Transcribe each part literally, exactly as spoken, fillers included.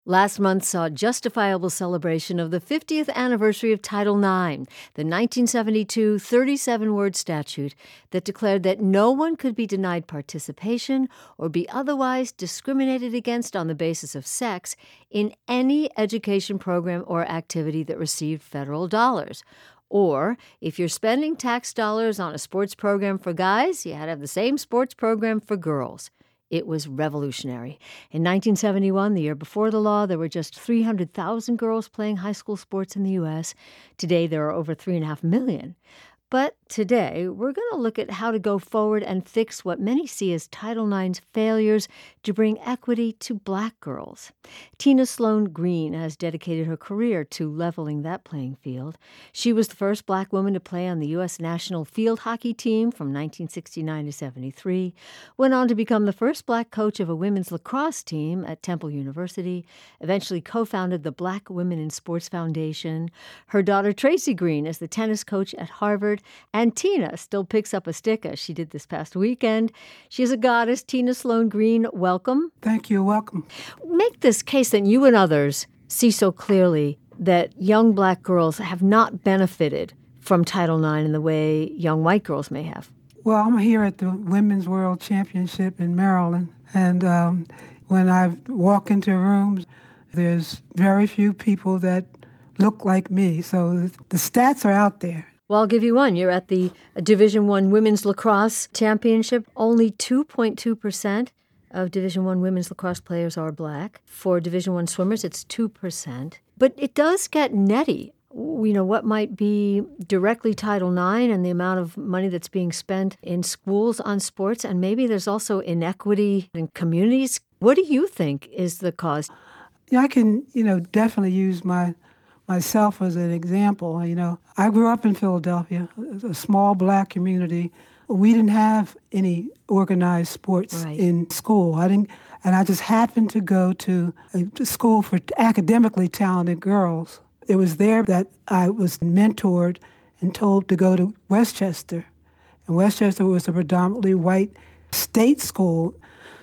Last month saw a justifiable celebration of the fiftieth anniversary of Title nine, the nineteen seventy-two thirty-seven word statute that declared that no one could be denied participation or be otherwise discriminated against on the basis of sex in any education program or activity that received federal dollars. Or, if you're spending tax dollars on a sports program for guys, you had to have the same sports program for girls. It was revolutionary. In nineteen seventy-one, the year before the law, there were just three hundred thousand girls playing high school sports in the U S. Today, there are over three point five million. But today, we're going to look at how to go forward and fix what many see as Title nine's failures to bring equity to black girls. Tina Sloan Green has dedicated her career to leveling that playing field. She was the first black woman to play on the U S national field hockey team from nineteen sixty-nine to seventy-three, went on to become the first black coach of a women's lacrosse team at Temple University, eventually co-founded the Black Women in Sports Foundation. Her daughter Tracy Green is the tennis coach at Harvard. And Tina still picks up a stick, as she did this past weekend. She's a goddess. Tina Sloan Green, welcome. Thank you. Welcome. Make this case that you and others see so clearly that young black girls have not benefited from Title nine in the way young white girls may have. Well, I'm here at the Women's World Championship in Maryland. And um, when I walk into rooms, there's very few people that look like me. So the stats are out there. Well, I'll give you one. You're at the Division One Women's Lacrosse Championship. Only two point two percent of Division One women's lacrosse players are black. For Division One swimmers, it's two percent. But it does get netty. You know, what might be directly Title nine and the amount of money that's being spent in schools on sports, and maybe there's also inequity in communities. What do you think is the cause? Yeah, I can, you know, definitely use my myself as an example. You know, I grew up in Philadelphia, a small black community. We didn't have any organized sports right. in school. I didn't, and I just happened to go to a school for academically talented girls. It was there that I was mentored and told to go to Westchester. And Westchester was a predominantly white state school.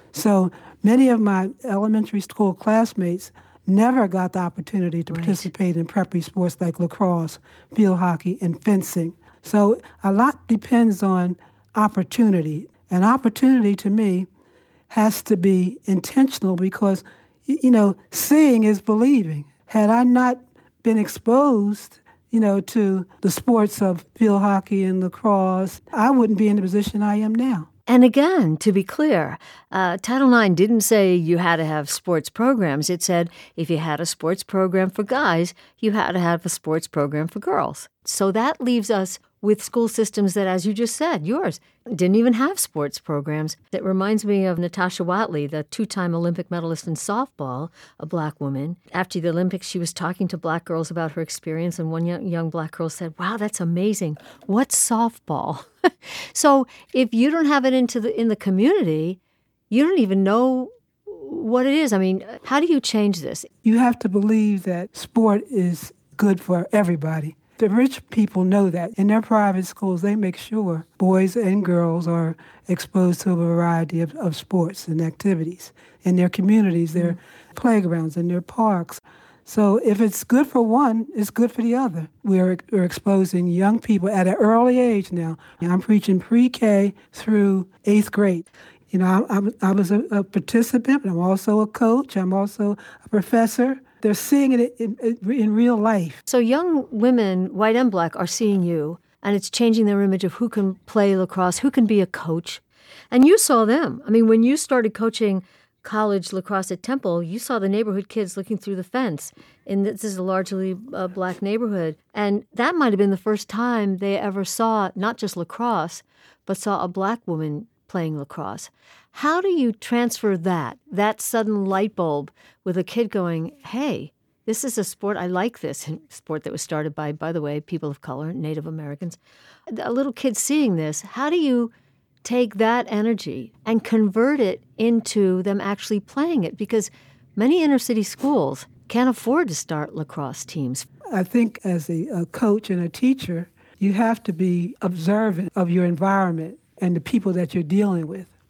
So many of my elementary school classmates never got the opportunity to right. participate in preppy sports like lacrosse, field hockey, and fencing. So a lot depends on opportunity. And opportunity, to me, has to be intentional because, you know, seeing is believing. Had I not been exposed, you know, to the sports of field hockey and lacrosse, I wouldn't be in the position I am now. And again, to be clear, uh, Title nine didn't say you had to have sports programs. It said if you had a sports program for guys, you had to have a sports program for girls. So that leaves us with school systems that, as you just said, yours, didn't even have sports programs. It reminds me of Natasha Watley, the two-time Olympic medalist in softball, a black woman. After the Olympics, she was talking to black girls about her experience, and one young, young black girl said, "Wow, that's amazing. What's softball?" So if you don't have it into the in the community, you don't even know what it is. I mean, how do you change this? You have to believe that sport is good for everybody. The rich people know that. In their private schools, they make sure boys and girls are exposed to a variety of, of sports and activities. In their communities, their mm-hmm. playgrounds, and their parks. So if it's good for one, it's good for the other. We're, we're exposing young people at an early age now. I'm preaching pre-K through eighth grade. You know, I, I, I was a, a participant, but I'm also a coach. I'm also a professor. They're seeing it in, in, in real life. So young women, white and black, are seeing you, and it's changing their image of who can play lacrosse, who can be a coach. And you saw them. I mean, when you started coaching college lacrosse at Temple, you saw the neighborhood kids looking through the fence. And this is a largely uh, black neighborhood. And that might have been the first time they ever saw not just lacrosse, but saw a black woman playing lacrosse. How do you transfer that, that sudden light bulb with a kid going, hey, this is a sport, I like this, a sport that was started by, by the way, people of color, Native Americans. A little kid seeing this, how do you take that energy and convert it into them actually playing it? Because many inner city schools can't afford to start lacrosse teams. I think as a, a coach and a teacher, you have to be observant of your environment and the people that you're dealing with.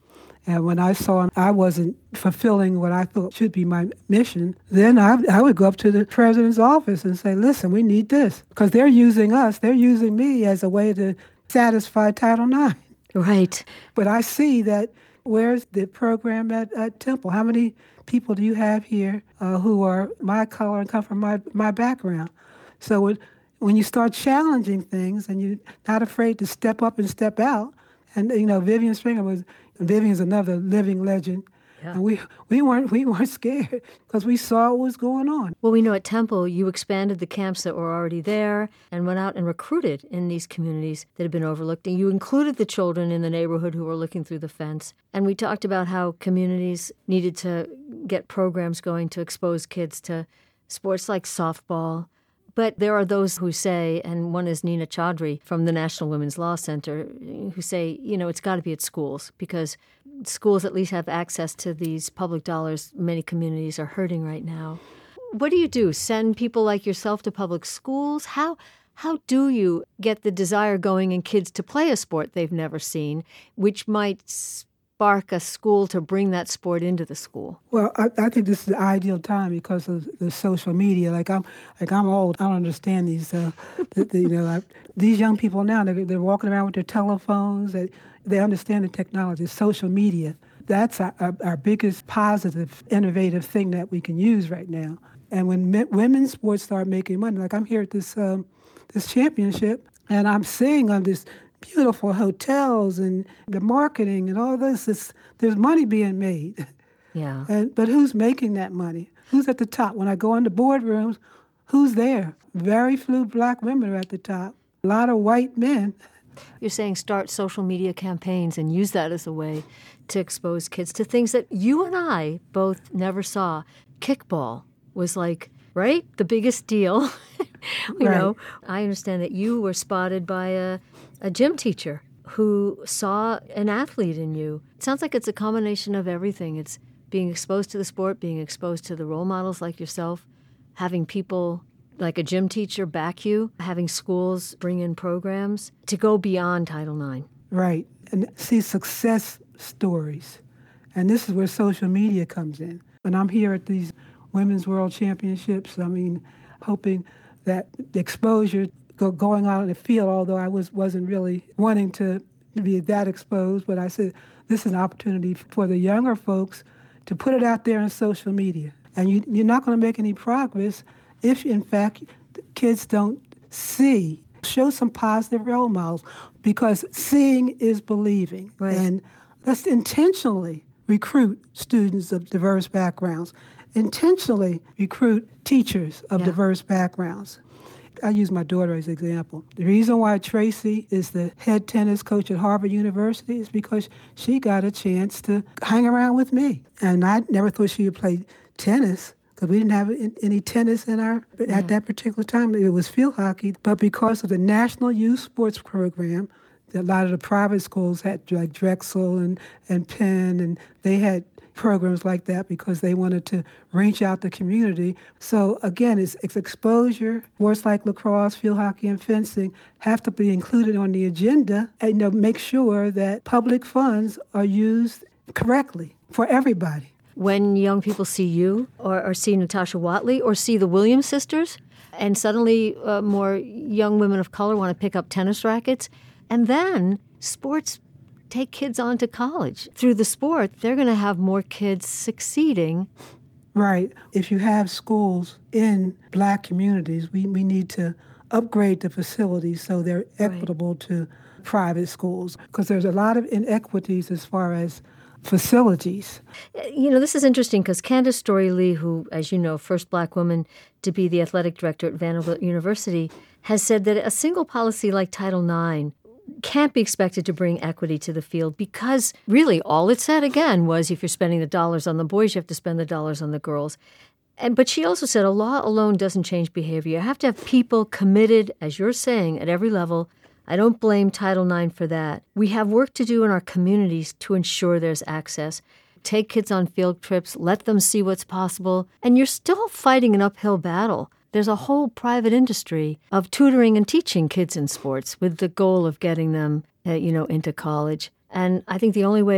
And when I saw I wasn't fulfilling what I thought should be my mission, then I, I would go up to the president's office and say, listen, we need this. Because they're using us. They're using me as a way to satisfy Title nine. Right. But I see that where's the program at, at Temple? How many people do you have here uh, who are my color and come from my, my background? So it, when you start challenging things and you're not afraid to step up and step out, and you know, Vivian Stringer was, Vivian's another living legend. Yeah. And we we weren't we weren't scared because we saw what was going on. Well, we know at Temple you expanded the camps that were already there and went out and recruited in these communities that had been overlooked. And you included the children in the neighborhood who were looking through the fence. And we talked about how communities needed to get programs going to expose kids to sports like softball. But there are those who say, and one is Nina Chaudhry from the National Women's Law Center, who say, you know, it's got to be at schools because schools at least have access to these public dollars many communities are hurting right now. What do you do? Send people like yourself to public schools? How how do you get the desire going in kids to play a sport they've never seen, which might spark a school to bring that sport into the school? Well, I, I think this is the ideal time because of the social media. Like I'm, like I'm old. I don't understand these. Uh, the, the, you know, like, these young people now. They're, they're walking around with their telephones. They, they understand the technology, social media. That's our, our, our biggest positive, innovative thing that we can use right now. And when me, women's sports start making money, like I'm here at this um, this championship, and I'm seeing on this beautiful hotels and the marketing and all this. It's, there's money being made. Yeah. And, but who's making that money? Who's at the top? When I go into boardrooms, who's there? Very few black women are at the top. A lot of white men. You're saying start social media campaigns and use that as a way to expose kids to things that you and I both never saw. Kickball was like, right, the biggest deal. you right. know, I understand that you were spotted by a a gym teacher who saw an athlete in you. It sounds like it's a combination of everything. It's being exposed to the sport, being exposed to the role models like yourself, having people like a gym teacher back you, having schools bring in programs to go beyond Title nine. Right. And see success stories. And this is where social media comes in. When I'm here at these Women's World Championships, I mean, hoping that the exposure going on in the field, although I was, wasn't really wanting to be that exposed, but I said, this is an opportunity for the younger folks to put it out there on social media. And you, you're not going to make any progress if, in fact, kids don't see. Show some positive role models, because seeing is believing. Right. And let's intentionally recruit students of diverse backgrounds, intentionally recruit teachers of yeah. diverse backgrounds. I use my daughter as an example. The reason why Tracy is the head tennis coach at Harvard University is because she got a chance to hang around with me. And I never thought she would play tennis because we didn't have any tennis in our, at yeah. that particular time. It was field hockey. But because of the National Youth Sports Program, a lot of the private schools had like Drexel and, and Penn, and they had programs like that because they wanted to reach out the community. So again, it's, it's exposure. Sports like lacrosse, field hockey, and fencing have to be included on the agenda and, you know, make sure that public funds are used correctly for everybody. When young people see you or, or see Natasha Watley or see the Williams sisters, and suddenly uh, more young women of color want to pick up tennis rackets, and then sports take kids on to college. Through the sport, they're going to have more kids succeeding. Right. If you have schools in black communities, we, we need to upgrade the facilities so they're equitable right. to private schools, because there's a lot of inequities as far as facilities. You know, this is interesting because Candace Storey Lee, who, as you know, first black woman to be the athletic director at Vanderbilt University, has said that a single policy like Title nine can't be expected to bring equity to the field because really all it said, again, was if you're spending the dollars on the boys, you have to spend the dollars on the girls. And but she also said a law alone doesn't change behavior. You have to have people committed, as you're saying, at every level. I don't blame Title nine for that. We have work to do in our communities to ensure there's access. Take kids on field trips, let them see what's possible, and you're still fighting an uphill battle. There's a whole private industry of tutoring and teaching kids in sports with the goal of getting them, uh, you know, into college. And I think the only way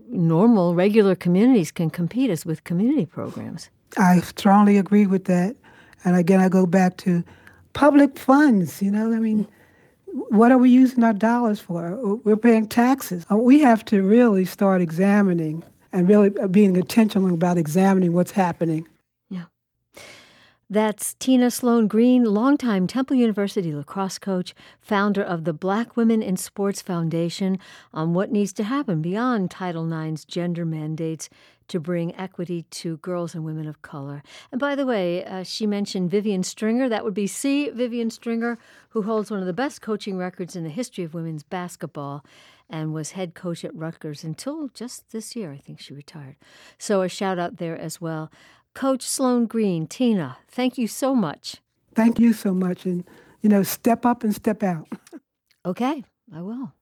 normal, regular communities can compete as with community programs. I strongly agree with that. And again, I go back to public funds, you know, I mean, what are we using our dollars for? We're paying taxes. We have to really start examining and really being intentional about examining what's happening. Yeah. That's Tina Sloan Green, longtime Temple University lacrosse coach, founder of the Black Women in Sports Foundation, on what needs to happen beyond Title nine's gender mandates to bring equity to girls and women of color. And by the way, uh, she mentioned Vivian Stringer. That would be C. Vivian Stringer, who holds one of the best coaching records in the history of women's basketball and was head coach at Rutgers until just this year. I think she retired. So a shout out there as well. Coach Sloan Green, Tina, thank you so much. Thank you so much. And, you know, step up and step out. Okay, I will.